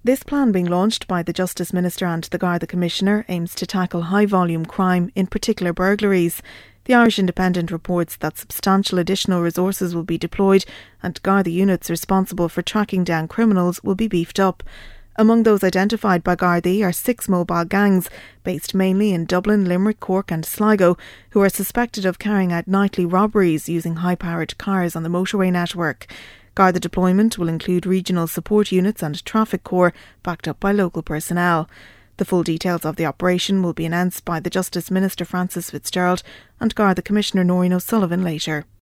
This plan, being launched by the Justice Minister and the Garda Commissioner, aims to tackle high-volume crime, in particular burglaries. The Irish Independent reports that substantial additional resources will be deployed and Garda units responsible for tracking down criminals will be beefed up. Among those identified by Gardaí are 6 mobile gangs, based mainly in Dublin, Limerick, Cork and Sligo, who are suspected of carrying out nightly robberies using high-powered cars on the motorway network. Garda deployment will include regional support units and traffic corps, backed up by local personnel. The full details of the operation will be announced by the Justice Minister Francis Fitzgerald and Garda Commissioner Noreen O'Sullivan later.